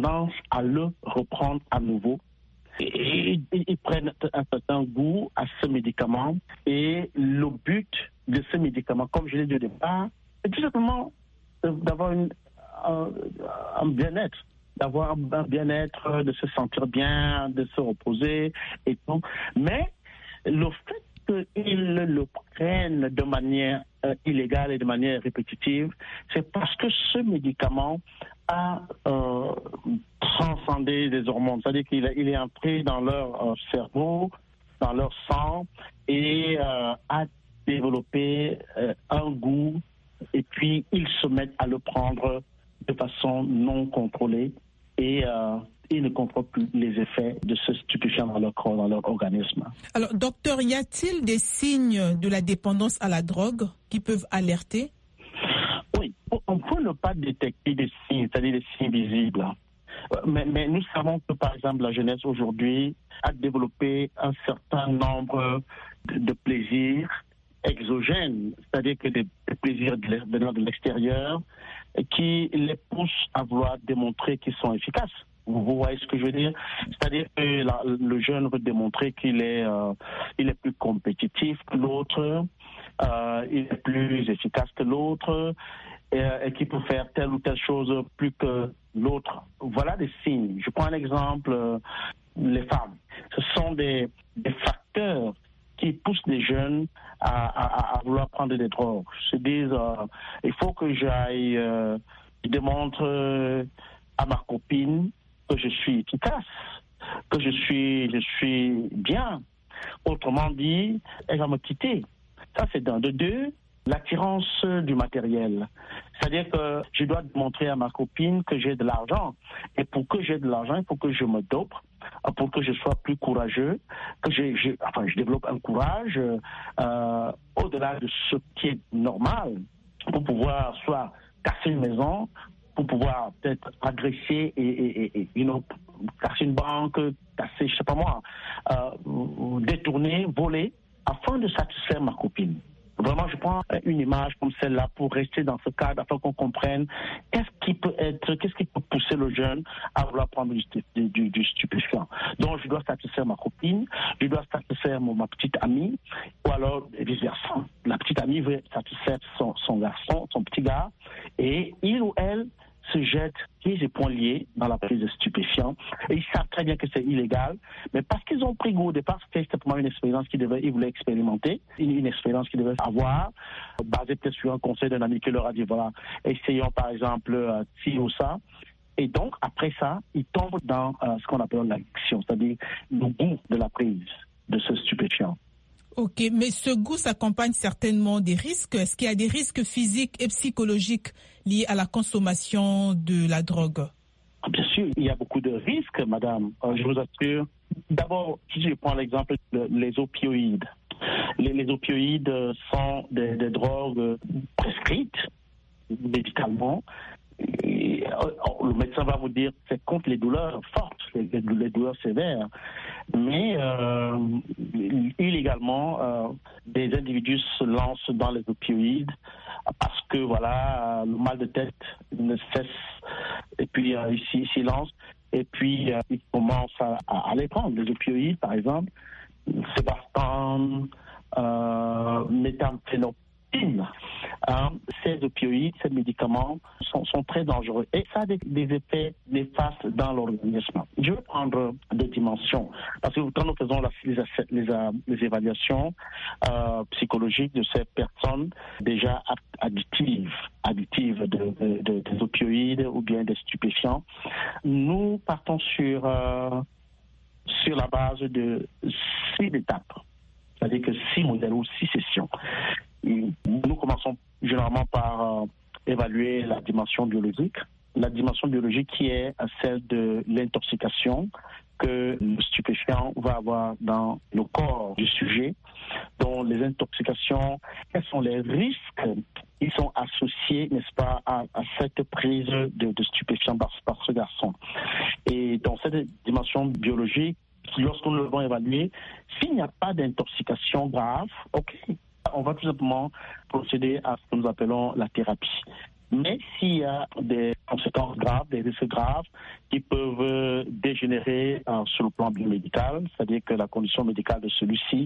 tendance à le reprendre à nouveau. Et ils prennent un certain goût à ce médicament. Et le but de ce médicament, comme je l'ai dit au départ, c'est tout simplement d'avoir un bien-être. D'avoir un bien-être, de se sentir bien, de se reposer et tout. Mais le fait qu'ils le prennent de manière illégale et de manière répétitive, c'est parce que ce médicament a transcendé des hormones. C'est-à-dire qu'il est entré dans leur cerveau, dans leur sang et a développé un goût, et puis ils se mettent à le prendre de façon non contrôlée et ils ne contrôlent plus les effets de ce stupéfiant dans leur corps, dans leur organisme. Alors, docteur, y a-t-il des signes de la dépendance à la drogue qui peuvent alerter? Oui, on peut ne pas détecter des signes, c'est-à-dire des signes visibles. Mais nous savons que, par exemple, la jeunesse aujourd'hui a développé un certain nombre de plaisirs exogènes, c'est-à-dire que des plaisirs venant de l'extérieur qui les poussent à vouloir démontrer qu'ils sont efficaces. Vous voyez ce que je veux dire? C'est-à-dire que le jeune veut démontrer qu'il est plus compétitif que l'autre, il est plus efficace que l'autre, et qu'il peut faire telle ou telle chose plus que l'autre. Voilà des signes. Je prends un exemple, les femmes. Ce sont des facteurs qui poussent les jeunes à vouloir prendre des drogues. Ils se disent, il faut que j'aille, je démontre à ma copine que je suis efficace, que je suis bien. Autrement dit, elle va me quitter. Ça, c'est d'un. De deux, l'attirance du matériel. C'est-à-dire que je dois montrer à ma copine que j'ai de l'argent. Et pour que j'ai de l'argent, il faut que je me dope, pour que je sois plus courageux, que je développe un courage au-delà de ce qui est normal, pour pouvoir soit casser une maison, pour pouvoir peut-être agresser et casser une banque, casser, je sais pas moi, détourner, voler, afin de satisfaire ma copine. Vraiment, je prends une image comme celle-là pour rester dans ce cadre, afin qu'on comprenne qu'est-ce qui peut pousser le jeune à vouloir prendre du stupéfiant. Donc, je dois satisfaire ma copine, je dois satisfaire ma petite amie, ou alors vice-versa. La petite amie veut satisfaire son garçon, son petit gars, et il ou elle se jettent pieds et poings liés dans la prise de stupéfiants. Et ils savent très bien que c'est illégal, mais parce qu'ils ont pris goût au départ, c'était simplement une expérience ils voulaient expérimenter, une expérience qu'ils devaient avoir, basée peut-être sur un conseil d'un ami qui leur a dit, voilà, essayons par exemple ci ou ça. Et donc, après ça, ils tombent dans ce qu'on appelle l'addiction, c'est-à-dire le goût de la prise de ce stupéfiant. Ok, mais ce goût s'accompagne certainement des risques. Est-ce qu'il y a des risques physiques et psychologiques liés à la consommation de la drogue? Bien sûr, il y a beaucoup de risques, madame. Je vous assure. D'abord, si je prends l'exemple des opioïdes. Les opioïdes sont des drogues prescrites médicalement. Et le médecin va vous dire que c'est contre les douleurs fortes, les douleurs sévères. Mais illégalement, des individus se lancent dans les opioïdes parce que voilà, le mal de tête ne cesse. Et puis ils s'y lancent. Et puis ils commencent à les prendre. Les opioïdes, par exemple, Sébastane, méthamphétamine. Ces opioïdes, ces médicaments sont très dangereux et ça a des effets néfastes dans l'organisme. Je vais prendre des dimensions parce que quand nous faisons les évaluations psychologiques de ces personnes déjà addictives des opioïdes ou bien des stupéfiants, nous partons sur la base de 6 étapes, c'est-à-dire que 6 modèles ou 6 sessions. Nous commençons généralement par évaluer la dimension biologique. La dimension biologique qui est celle de l'intoxication que le stupéfiant va avoir dans le corps du sujet. Donc les intoxications, quels sont les risques qui sont associés, n'est-ce pas, à cette prise de stupéfiants par ce garçon. Et dans cette dimension biologique, lorsque nous devons évaluer, s'il n'y a pas d'intoxication grave, ok, on va tout simplement procéder à ce que nous appelons la thérapie. Mais s'il y a des conséquences graves, des risques graves qui peuvent dégénérer sur le plan biomédical, c'est-à-dire que la condition médicale de celui-ci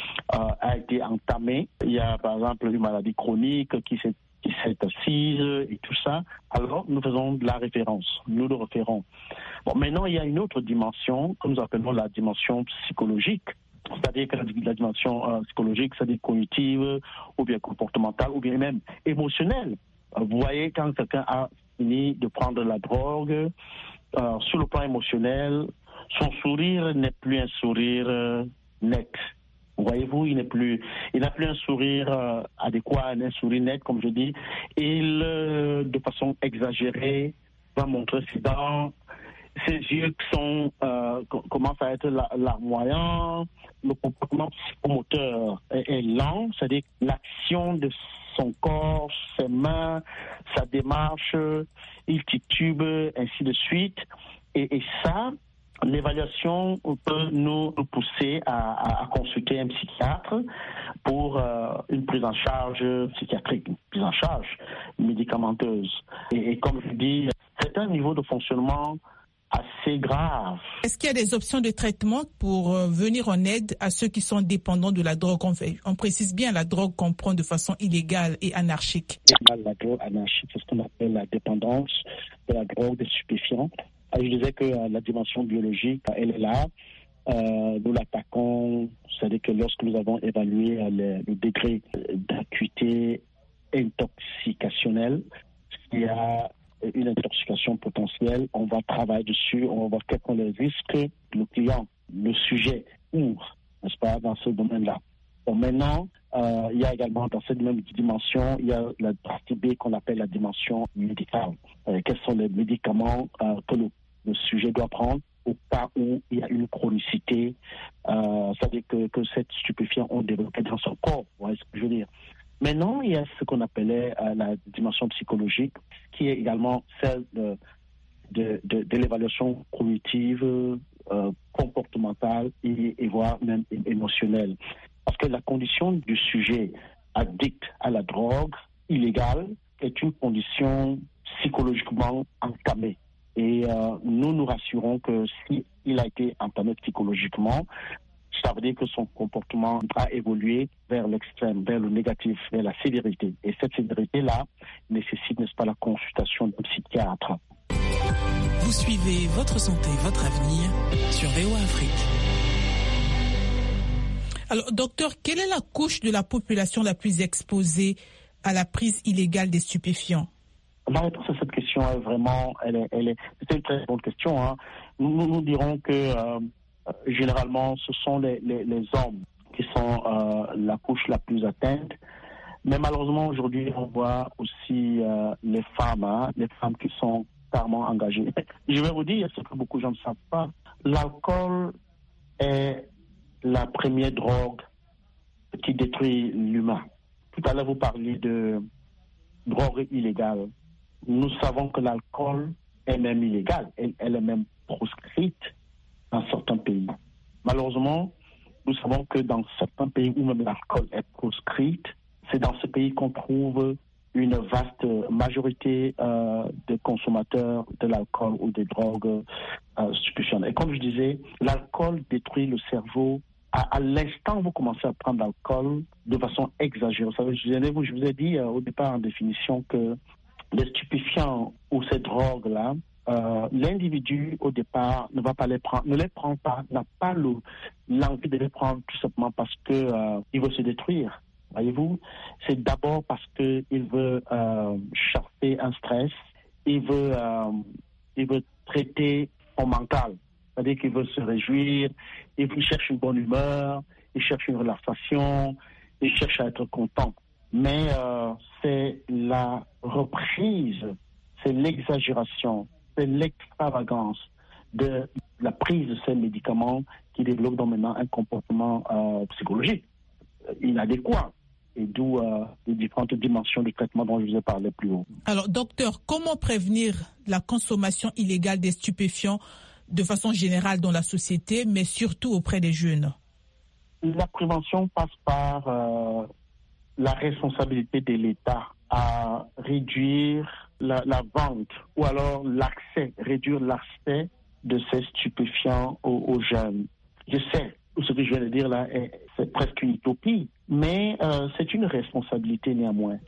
a été entamée. Il y a par exemple une maladie chronique qui s'est assise et tout ça, alors nous faisons de la référence, nous le référons. Bon, maintenant, il y a une autre dimension que nous appelons la dimension psychologique, c'est-à-dire que la dimension psychologique, c'est-à-dire cognitive, ou bien comportementale, ou bien même émotionnelle. Vous voyez, quand quelqu'un a fini de prendre la drogue, sur le plan émotionnel, son sourire n'est plus un sourire net. Voyez-vous, il n'a plus un sourire adéquat, un sourire net, comme je dis. Il, de façon exagérée, va montrer ses dents, ses yeux qui commencent à être larmoyants, le comportement psychomoteur est lent, c'est-à-dire l'action de son corps, ses mains, sa démarche, il titube, ainsi de suite. Et ça, l'évaluation peut nous pousser à consulter un psychiatre pour une prise en charge psychiatrique, une prise en charge médicamenteuse. Et comme je dis, c'est un niveau de fonctionnement assez grave. Est-ce qu'il y a des options de traitement pour venir en aide à ceux qui sont dépendants de la drogue? On précise bien la drogue qu'on prend de façon illégale et anarchique. La drogue anarchique, c'est ce qu'on appelle la dépendance de la drogue, des stupéfiants. Je disais que la dimension biologique, elle est là. Nous l'attaquons, c'est-à-dire que lorsque nous avons évalué le degré d'acuité intoxicationnelle, s'il y a une intoxication potentielle, on va travailler dessus, on va voir quels sont les risques que le client, le sujet ouvre, n'est-ce pas, dans ce domaine-là. Bon, maintenant, il y a également dans cette même dimension, il y a la partie B qu'on appelle la dimension médicale. Quels sont les médicaments que le sujet doit prendre au cas où il y a une chronicité, c'est-à-dire que cette stupéfiant ont développé dans son corps, vous voyez ce que je veux dire. Maintenant, il y a ce qu'on appelait la dimension psychologique, qui est également celle de l'évaluation cognitive, comportementale et voire même émotionnelle. Parce que la condition du sujet addict à la drogue illégale est une condition psychologiquement entamée. Et nous nous rassurons que s'il a été entamé psychologiquement, ça veut dire que son comportement a évolué vers l'extrême, vers le négatif, vers la sévérité. Et cette sévérité-là nécessite, n'est-ce pas, la consultation d'un psychiatre. Vous suivez Votre Santé, Votre Avenir sur VOA Afrique. Alors, docteur, quelle est la couche de la population la plus exposée à la prise illégale des stupéfiants? La réponse à cette question est vraiment, c'est une très bonne question. Hein. Nous dirons que généralement, ce sont les hommes qui sont la couche la plus atteinte. Mais malheureusement, aujourd'hui, on voit aussi les femmes qui sont carrément engagées. Je vais vous dire ce que beaucoup de gens ne savent pas. L'alcool est la première drogue qui détruit l'humain. Tout à l'heure, vous parliez de drogue illégale. Nous savons que l'alcool est même illégal. Elle est même proscrite dans certains pays. Malheureusement, nous savons que dans certains pays où même l'alcool est proscrite, c'est dans ce pays qu'on trouve une vaste majorité de consommateurs de l'alcool ou des drogues stupéfiantes. Et comme je disais, l'alcool détruit le cerveau. À l'instant où vous commencez à prendre l'alcool de façon exagérée, je vous ai dit au départ en définition que les stupéfiants ou ces drogues-là, l'individu au départ ne va pas les prendre, ne les prend pas, n'a pas l'envie de les prendre tout simplement parce que il veut se détruire. Voyez-vous, c'est d'abord parce que il veut chasser un stress, il veut traiter son mental, c'est-à-dire qu'il veut se réjouir, il cherche une bonne humeur, il cherche une relaxation, il cherche à être content. Mais c'est la reprise, c'est l'exagération, c'est l'extravagance de la prise de ces médicaments qui développe donc maintenant un comportement psychologique inadéquat. Et d'où les différentes dimensions du traitement dont je vous ai parlé plus haut. Alors, docteur, comment prévenir la consommation illégale des stupéfiants de façon générale dans la société, mais surtout auprès des jeunes? La prévention passe par la responsabilité de l'État à réduire la vente ou alors réduire l'accès de ces stupéfiants aux jeunes. Je sais, ce que je viens de dire là, c'est presque une utopie, mais c'est une responsabilité néanmoins.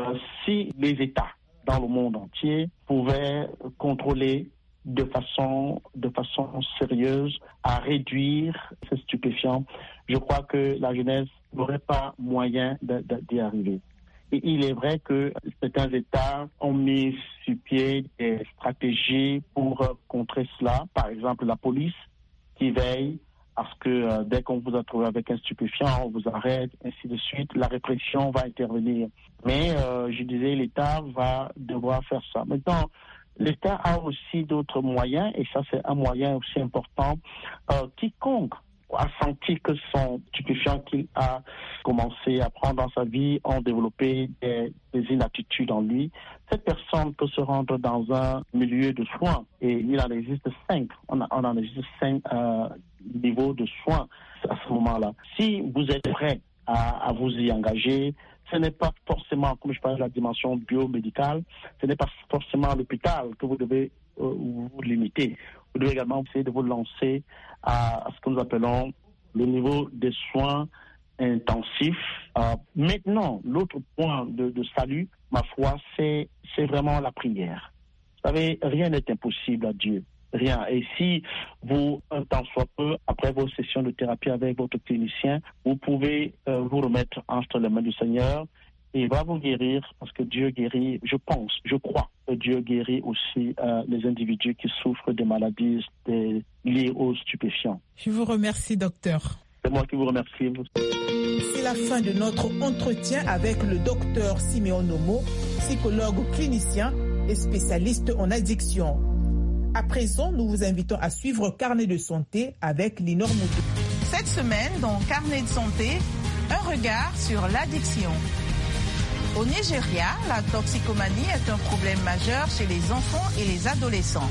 Si les États dans le monde entier pouvaient contrôler de façon sérieuse à réduire ces stupéfiants, je crois que la jeunesse n'aurait pas moyen d'y arriver. Et il est vrai que certains États ont mis sur pied des stratégies pour contrer cela. Par exemple, la police qui veille à ce que dès qu'on vous a trouvé avec un stupéfiant, on vous arrête, ainsi de suite. La répression va intervenir. Mais je disais, l'État va devoir faire ça. Maintenant, l'État a aussi d'autres moyens, et ça c'est un moyen aussi important. Quiconque a senti que son stupéfiant qu'il a commencé à prendre dans sa vie ont développé des inaptitudes en lui, cette personne peut se rendre dans un milieu de soins, et il en existe 5. On en existe 5 niveaux de soins à ce moment-là. Si vous êtes prêt à vous y engager, ce n'est pas forcément, comme je parlais de la dimension biomédicale, ce n'est pas forcément à l'hôpital que vous devez vous limiter. Vous devez également essayer de vous lancer à ce que nous appelons le niveau des soins intensifs. Maintenant, l'autre point de salut, ma foi, c'est vraiment la prière. Vous savez, rien n'est impossible à Dieu. Rien. Et si vous, un temps soit peu, après vos sessions de thérapie avec votre clinicien, vous pouvez vous remettre entre les mains du Seigneur, et il va vous guérir, parce que Dieu guérit, je crois que Dieu guérit aussi les individus qui souffrent des maladies liées aux stupéfiants. Je vous remercie, docteur. C'est moi qui vous remercie. C'est la fin de notre entretien avec le docteur Siméon Nomo, psychologue clinicien et spécialiste en addiction. À présent, nous vous invitons à suivre Carnet de santé avec Linor Moudou. Cette semaine, dans Carnet de santé, un regard sur l'addiction. Au Nigeria, la toxicomanie est un problème majeur chez les enfants et les adolescents.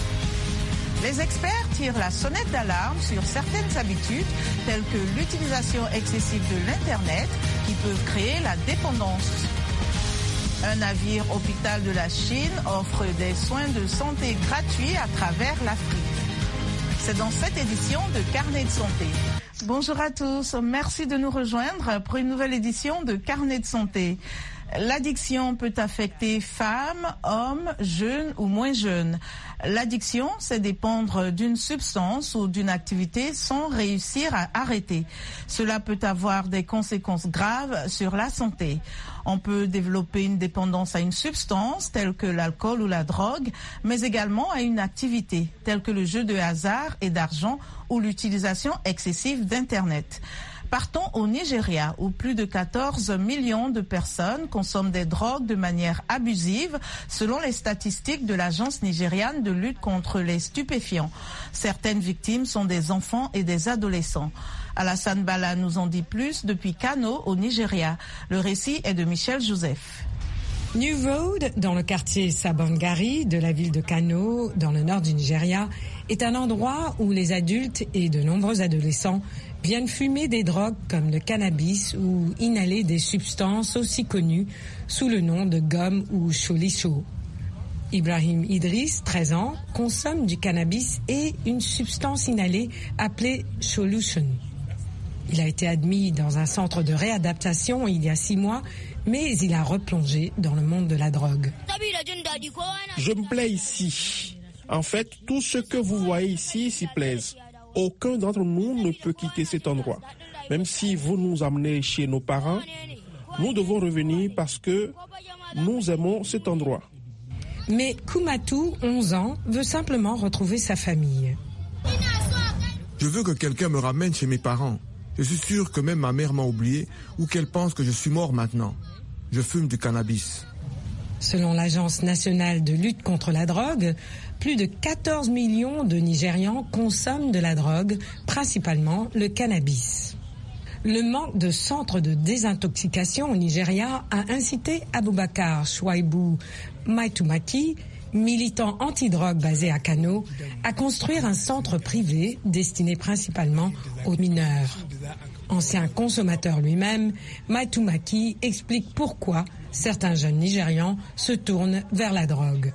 Les experts tirent la sonnette d'alarme sur certaines habitudes, telles que l'utilisation excessive de l'Internet, qui peuvent créer la dépendance. Un navire hôpital de la Chine offre des soins de santé gratuits à travers l'Afrique. C'est dans cette édition de Carnet de santé. Bonjour à tous, merci de nous rejoindre pour une nouvelle édition de Carnet de santé. L'addiction peut affecter femmes, hommes, jeunes ou moins jeunes. L'addiction, c'est dépendre d'une substance ou d'une activité sans réussir à arrêter. Cela peut avoir des conséquences graves sur la santé. On peut développer une dépendance à une substance, telle que l'alcool ou la drogue, mais également à une activité, telle que le jeu de hasard et d'argent ou l'utilisation excessive d'Internet. Partons au Nigeria, où plus de 14 millions de personnes consomment des drogues de manière abusive, selon les statistiques de l'Agence nigériane de lutte contre les stupéfiants. Certaines victimes sont des enfants et des adolescents. Alassane Bala nous en dit plus depuis Kano, au Nigeria. Le récit est de Michel Joseph. New Road, dans le quartier Sabongari de la ville de Kano, dans le nord du Nigeria, est un endroit où les adultes et de nombreux adolescents viennent fumer des drogues comme le cannabis ou inhaler des substances aussi connues sous le nom de gomme ou cholicho. Ibrahim Idriss, 13 ans, consomme du cannabis et une substance inhalée appelée solution. Il a été admis dans un centre de réadaptation il y a 6 mois, mais il a replongé dans le monde de la drogue. Je me plais ici. En fait, tout ce que vous voyez ici s'y plaise. Aucun d'entre nous ne peut quitter cet endroit. Même si vous nous amenez chez nos parents, nous devons revenir parce que nous aimons cet endroit. Mais Koumatou, 11 ans, veut simplement retrouver sa famille. Je veux que quelqu'un me ramène chez mes parents. Je suis sûr que même ma mère m'a oublié ou qu'elle pense que je suis mort maintenant. Je fume du cannabis. Selon l'Agence nationale de lutte contre la drogue, plus de 14 millions de Nigérians consomment de la drogue, principalement le cannabis. Le manque de centres de désintoxication au Nigeria a incité Aboubakar Chouaibou Maitumaki, militant anti-drogue basé à Kano, à construire un centre privé destiné principalement aux mineurs. Ancien consommateur lui-même, Matumaki explique pourquoi certains jeunes Nigérians se tournent vers la drogue.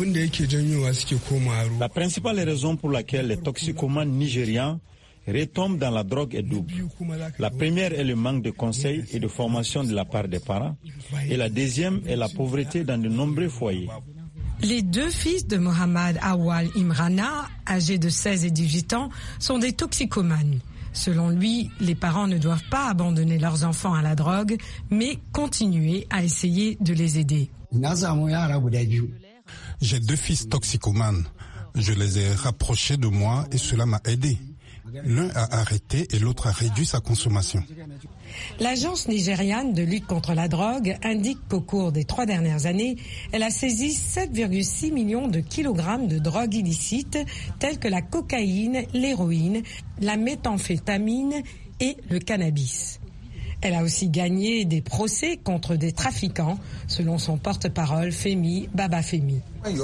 La principale raison pour laquelle les toxicomanes nigérians retombent dans la drogue est double. La première est le manque de conseils et de formation de la part des parents. Et la deuxième est la pauvreté dans de nombreux foyers. Les deux fils de Mohamed Awal Imrana, âgés de 16 et 18 ans, sont des toxicomanes. Selon lui, les parents ne doivent pas abandonner leurs enfants à la drogue, mais continuer à essayer de les aider. J'ai deux fils toxicomanes. Je les ai rapprochés de moi et cela m'a aidé. L'un a arrêté et l'autre a réduit sa consommation. L'agence nigériane de lutte contre la drogue indique qu'au cours des 3 dernières années, elle a saisi 7,6 millions de kilogrammes de drogues illicites telles que la cocaïne, l'héroïne, la méthamphétamine et le cannabis. Elle a aussi gagné des procès contre des trafiquants, selon son porte-parole Femi Babafemi.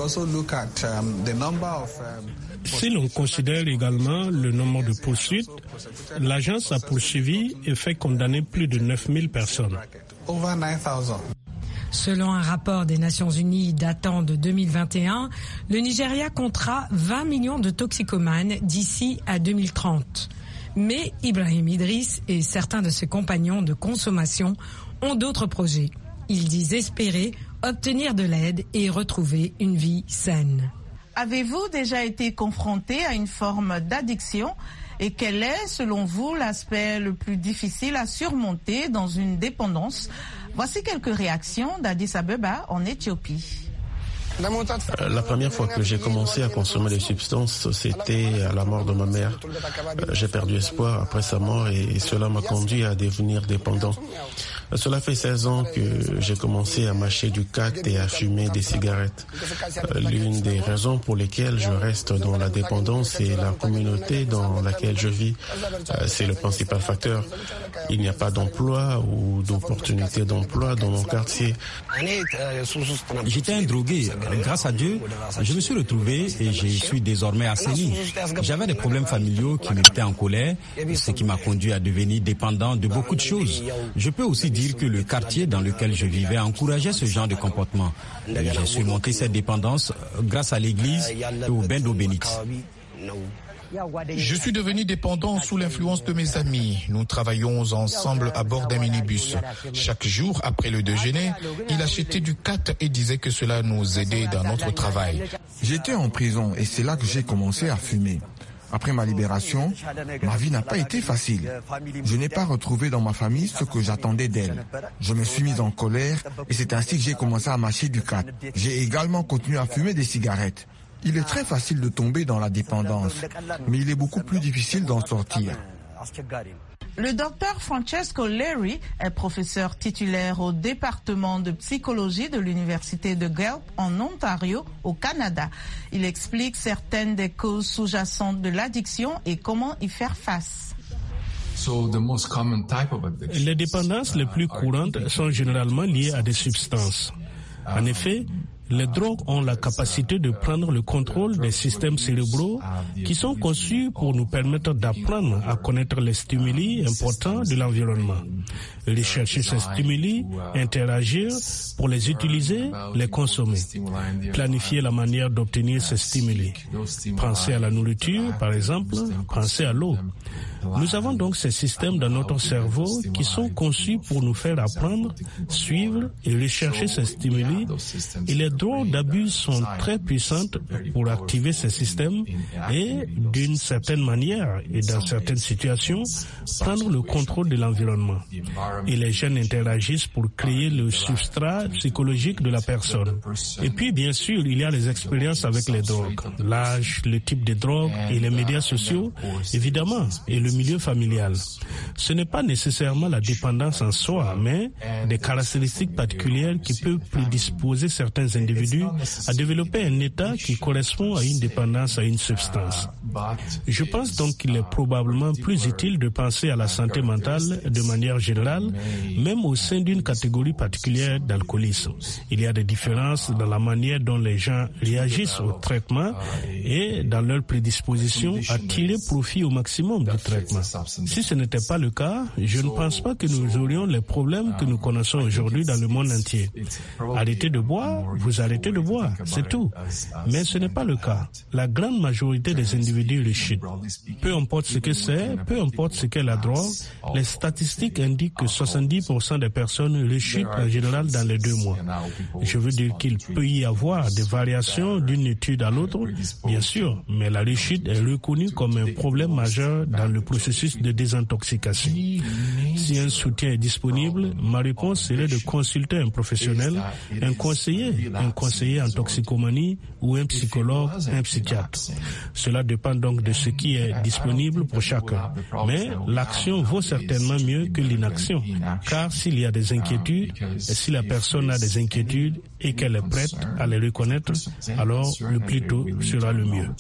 Si l'on considère également le nombre de poursuites, l'agence a poursuivi et fait condamner plus de 9000 personnes. Selon un rapport des Nations Unies datant de 2021, le Nigeria comptera 20 millions de toxicomanes d'ici à 2030. Mais Ibrahim Idriss et certains de ses compagnons de consommation ont d'autres projets. Ils disent espérer obtenir de l'aide et retrouver une vie saine. Avez-vous déjà été confronté à une forme d'addiction et quel est, selon vous, l'aspect le plus difficile à surmonter dans une dépendance? Voici quelques réactions d'Addis Abeba en Éthiopie. La première fois que j'ai commencé à consommer des substances, c'était à la mort de ma mère. J'ai perdu espoir après sa mort et cela m'a conduit à devenir dépendant. Cela fait 16 ans que j'ai commencé à mâcher du crack et à fumer des cigarettes. L'une des raisons pour lesquelles je reste dans la dépendance est la communauté dans laquelle je vis. C'est le principal facteur. Il n'y a pas d'emploi ou d'opportunité d'emploi dans mon quartier. J'étais un drogué. Grâce à Dieu, je me suis retrouvé et je suis désormais assaini. J'avais des problèmes familiaux qui me mettaient en colère, ce qui m'a conduit à devenir dépendant de beaucoup de choses. Je peux aussi dire que le quartier dans lequel je vivais encourageait ce genre de comportement. J'ai surmonté cette dépendance grâce à l'église et au bain d'eau bénite. Je suis devenu dépendant sous l'influence de mes amis. Nous travaillons ensemble à bord d'un minibus. Chaque jour, après le déjeuner, il achetait du crack et disait que cela nous aidait dans notre travail. J'étais en prison et c'est là que j'ai commencé à fumer. Après ma libération, ma vie n'a pas été facile. Je n'ai pas retrouvé dans ma famille ce que j'attendais d'elle. Je me suis mis en colère et c'est ainsi que j'ai commencé à mâcher du crack. J'ai également continué à fumer des cigarettes. Il est très facile de tomber dans la dépendance, mais il est beaucoup plus difficile d'en sortir. Le docteur Francesco Leri est professeur titulaire au département de psychologie de l'université de Guelph en Ontario, au Canada. Il explique certaines des causes sous-jacentes de l'addiction et comment y faire face. Les dépendances les plus courantes sont généralement liées à des substances. En effet, les drogues ont la capacité de prendre le contrôle des systèmes cérébraux qui sont conçus pour nous permettre d'apprendre à connaître les stimuli importants de l'environnement. Rechercher ces stimuli, interagir pour les utiliser, les consommer. Planifier la manière d'obtenir ces stimuli. Penser à la nourriture, par exemple, penser à l'eau. Nous avons donc ces systèmes dans notre cerveau qui sont conçus pour nous faire apprendre, suivre et rechercher ces stimuli. Et les drogues d'abus sont très puissantes pour activer ces systèmes et, d'une certaine manière et dans certaines situations, prendre le contrôle de l'environnement. Et les jeunes interagissent pour créer le substrat psychologique de la personne. Et puis, bien sûr, il y a les expériences avec les drogues, l'âge, le type de drogue et les médias sociaux, évidemment, et le le milieu familial. Ce n'est pas nécessairement la dépendance en soi, mais des caractéristiques particulières qui peuvent prédisposer certains individus à développer un état qui correspond à une dépendance à une substance. Je pense donc qu'il est probablement plus utile de penser à la santé mentale de manière générale, même au sein d'une catégorie particulière d'alcoolisme. Il y a des différences dans la manière dont les gens réagissent au traitement et dans leur prédisposition à tirer profit au maximum du traitement. Si ce n'était pas le cas, je ne pense pas que nous aurions les problèmes que nous connaissons aujourd'hui dans le monde entier. Arrêtez de boire, vous arrêtez de boire, c'est tout. Mais ce n'est pas le cas. La grande majorité des individus rechutent. Peu importe ce que c'est, peu importe ce qu'est la drogue, les statistiques indiquent que 70% des personnes rechutent en général dans les 2 mois. Je veux dire qu'il peut y avoir des variations d'une étude à l'autre, bien sûr, mais la rechute est reconnue comme un problème majeur dans le processus de désintoxication. Si un soutien est disponible, ma réponse serait de consulter un professionnel, un conseiller en toxicomanie ou un psychologue, un psychiatre. Cela dépend donc de ce qui est disponible pour chacun. Mais l'action vaut certainement mieux que l'inaction, car s'il y a des inquiétudes, et si la personne a des inquiétudes et qu'elle est prête à les reconnaître, alors le plus tôt sera le mieux.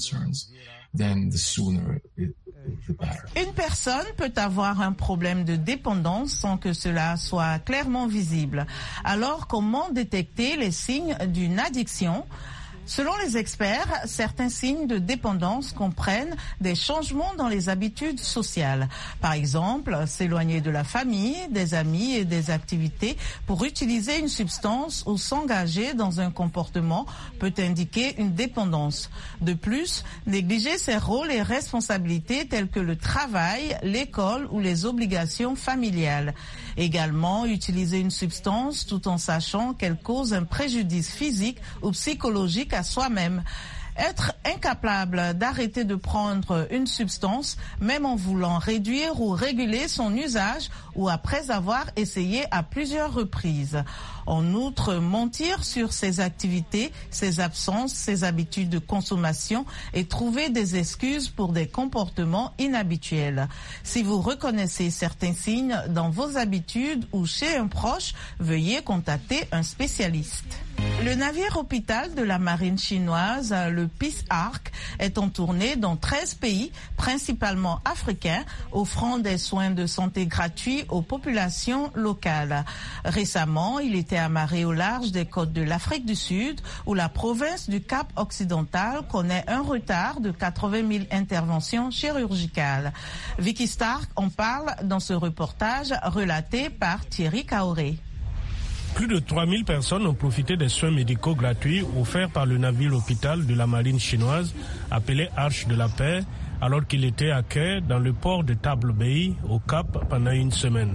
Une personne peut avoir un problème de dépendance sans que cela soit clairement visible. Alors, comment détecter les signes d'une addiction ? Selon les experts, certains signes de dépendance comprennent des changements dans les habitudes sociales. Par exemple, s'éloigner de la famille, des amis et des activités pour utiliser une substance ou s'engager dans un comportement peut indiquer une dépendance. De plus, négliger ses rôles et responsabilités tels que le travail, l'école ou les obligations familiales. Également, utiliser une substance tout en sachant qu'elle cause un préjudice physique ou psychologique à soi-même. Être incapable d'arrêter de prendre une substance, même en voulant réduire ou réguler son usage ou après avoir essayé à plusieurs reprises. En outre, mentir sur ses activités, ses absences, ses habitudes de consommation et trouver des excuses pour des comportements inhabituels. Si vous reconnaissez certains signes dans vos habitudes ou chez un proche, veuillez contacter un spécialiste. Le navire hôpital de la marine chinoise, le Peace Ark, est en tournée dans 13 pays, principalement africains, offrant des soins de santé gratuits aux populations locales. Récemment, il était amarré au large des côtes de l'Afrique du Sud, où la province du Cap occidental connaît un retard de 80 000 interventions chirurgicales. Vicky Stark en parle dans ce reportage relaté par Thierry Kaoré. Plus de 3000 personnes ont profité des soins médicaux gratuits offerts par le navire hôpital de la marine chinoise appelé Arche de la Paix, alors qu'il était à quai dans le port de Table Bay au Cap pendant une semaine.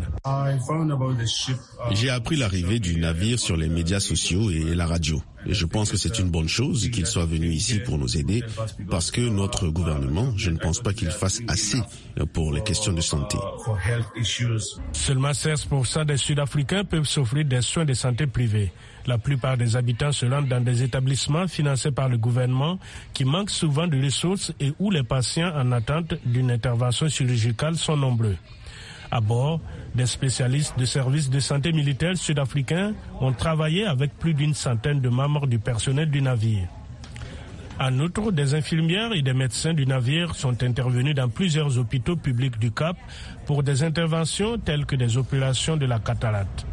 J'ai appris l'arrivée du navire sur les médias sociaux et la radio. Et je pense que c'est une bonne chose qu'il soit venu ici pour nous aider parce que notre gouvernement, je ne pense pas qu'il fasse assez pour les questions de santé. Seulement 16% des Sud-Africains peuvent s'offrir des soins de santé privés. La plupart des habitants se rendent dans des établissements financés par le gouvernement qui manquent souvent de ressources et où les patients en attente d'une intervention chirurgicale sont nombreux. À bord, des spécialistes de services de santé militaire sud-africains ont travaillé avec plus d'une centaine de membres du personnel du navire. En outre, des infirmières et des médecins du navire sont intervenus dans plusieurs hôpitaux publics du Cap pour des interventions telles que des opérations de la cataracte.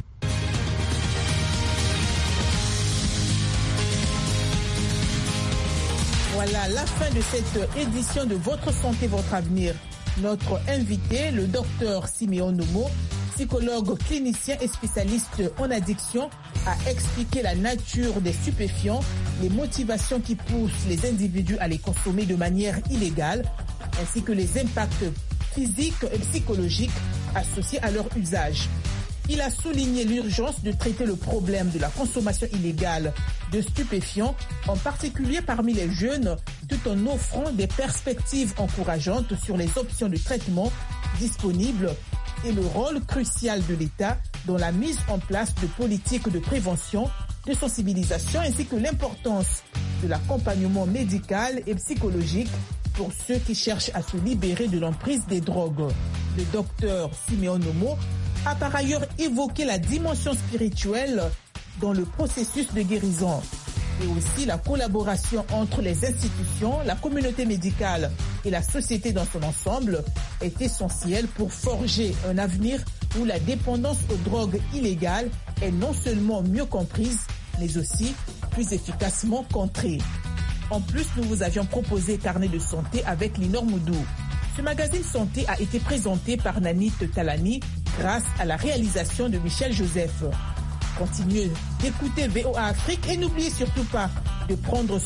Voilà la fin de cette édition de Votre Santé, Votre Avenir. Notre invité, le docteur Siméon Nomo, psychologue clinicien et spécialiste en addiction, a expliqué la nature des stupéfiants, les motivations qui poussent les individus à les consommer de manière illégale, ainsi que les impacts physiques et psychologiques associés à leur usage. Il a souligné l'urgence de traiter le problème de la consommation illégale de stupéfiants, en particulier parmi les jeunes, tout en offrant des perspectives encourageantes sur les options de traitement disponibles et le rôle crucial de l'État dans la mise en place de politiques de prévention, de sensibilisation ainsi que l'importance de l'accompagnement médical et psychologique pour ceux qui cherchent à se libérer de l'emprise des drogues. Le docteur Siméon Nomo a par ailleurs évoqué la dimension spirituelle dans le processus de guérison et aussi la collaboration entre les institutions, la communauté médicale et la société dans son ensemble est essentielle pour forger un avenir où la dépendance aux drogues illégales est non seulement mieux comprise, mais aussi plus efficacement contrée. En plus, nous vous avions proposé Carnet de santé avec Linor Moudou. Ce magazine santé a été présenté par Nanit Talani grâce à la réalisation de Michel Joseph. Continuez d'écouter VOA Afrique et n'oubliez surtout pas de prendre